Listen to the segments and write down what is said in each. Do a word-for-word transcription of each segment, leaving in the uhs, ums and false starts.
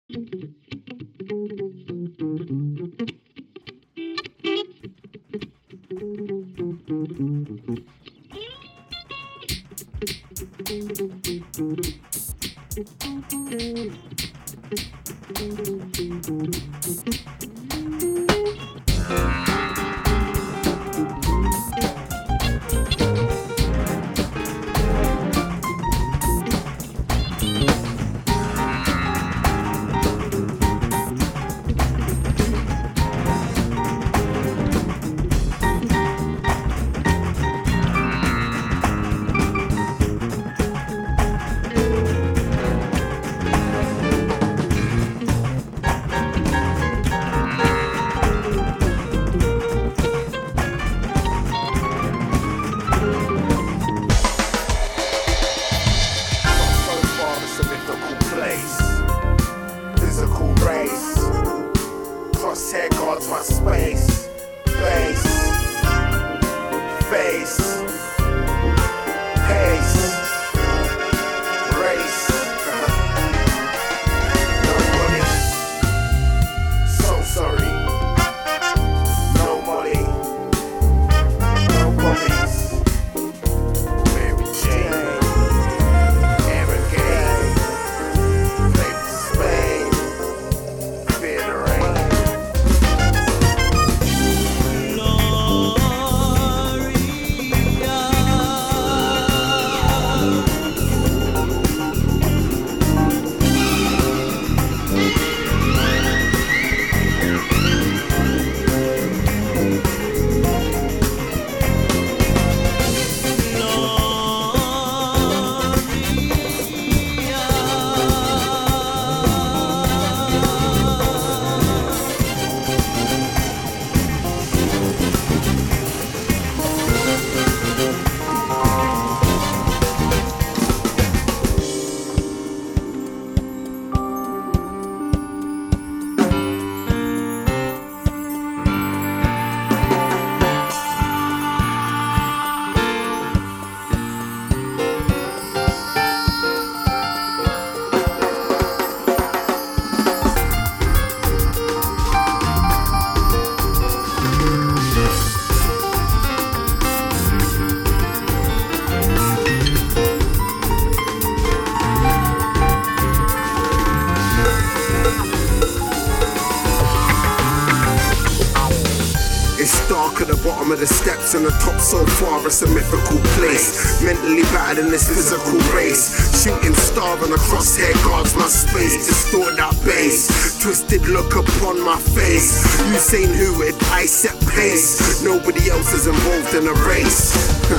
The steps and the top so far, it's a mythical place. Mentally battered in this physical race. Shooting star on a crosshair guards my space. Distort that bass, twisted look upon my face. Usain who it, I set pace. Nobody else is involved in a race.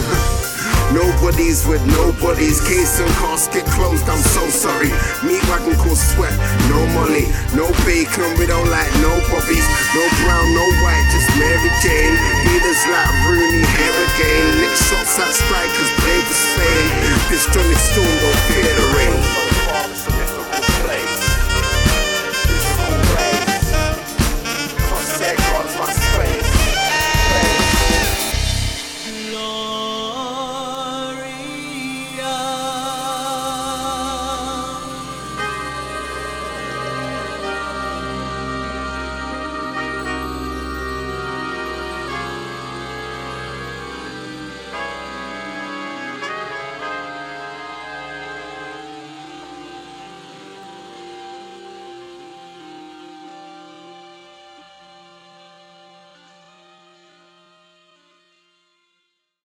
Nobody's with nobody's. Case and casket closed, I'm so sorry. Meat wagon cause sweat, no molly. No bacon, we don't like no bobbies. No brown, no white, just Mary Jane. Leaders like Rooney, hair again. Lick shots at strikers, play for Spain. This Johnny Stone, don't fear the rain.